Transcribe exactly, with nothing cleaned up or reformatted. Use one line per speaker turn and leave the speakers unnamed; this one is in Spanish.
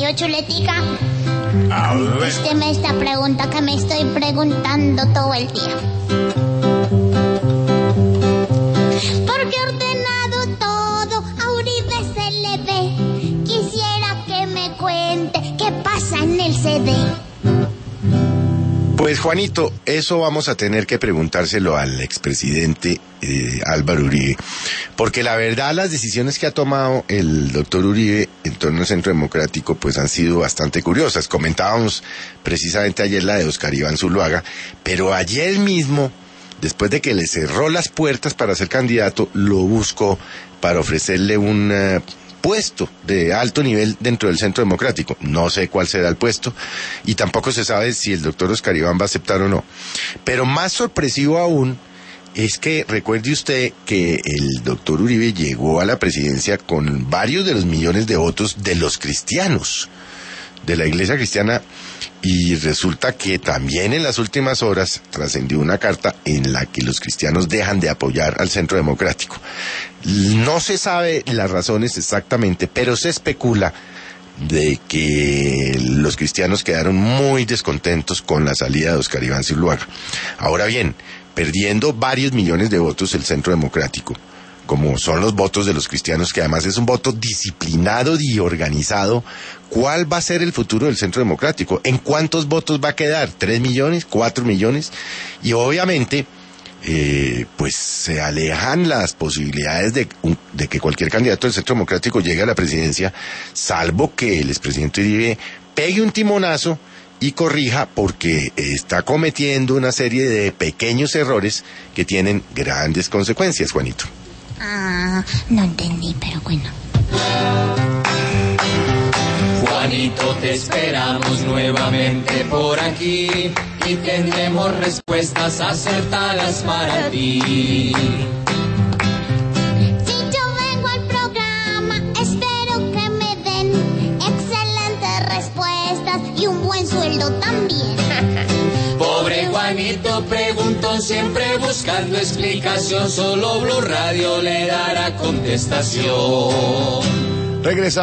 mío, Chuletica.
A ver.
Estéme esta pregunta que me estoy preguntando todo el día. Porque ordenado todo, a Uribe se le ve. Quisiera que me cuente qué pasa en el C D.
Pues Juanito, eso vamos a tener que preguntárselo al expresidente eh, Álvaro Uribe, porque la verdad las decisiones que ha tomado el doctor Uribe en torno al Centro Democrático pues han sido bastante curiosas. Comentábamos precisamente ayer la de Oscar Iván Zuluaga, pero ayer mismo, después de que le cerró las puertas para ser candidato, lo buscó para ofrecerle un uh, puesto de alto nivel dentro del Centro Democrático. No sé cuál será el puesto y tampoco se sabe si el doctor Oscar Iván va a aceptar o no. Pero más sorpresivo aún es que recuerde usted que el doctor Uribe llegó a la presidencia con varios de los millones de votos de los cristianos, de la Iglesia Cristiana, y resulta que también en las últimas horas trascendió una carta en la que los cristianos dejan de apoyar al Centro Democrático. No se sabe las razones exactamente, pero se especula de que los cristianos quedaron muy descontentos con la salida de Oscar Iván Zuluaga. Ahora bien, perdiendo varios millones de votos el Centro Democrático, como son los votos de los cristianos, que además es un voto disciplinado y organizado, ¿cuál va a ser el futuro del Centro Democrático? ¿En cuántos votos va a quedar? ¿Tres millones? ¿Cuatro millones? Y obviamente, eh, pues se alejan las posibilidades de, de que cualquier candidato del Centro Democrático llegue a la presidencia, salvo que el expresidente Uribe pegue un timonazo y corrija, porque está cometiendo una serie de pequeños errores que tienen grandes consecuencias, Juanito.
Ah, no entendí, pero bueno.
Juanito, te esperamos nuevamente por aquí y tendremos respuestas acertadas para ti.
Si yo vengo al programa, espero que me den excelentes respuestas y un buen sueldo también.
Pobre Juanito preguntó, siempre buscando explicación, solo Blue Radio le dará contestación.
Regresa.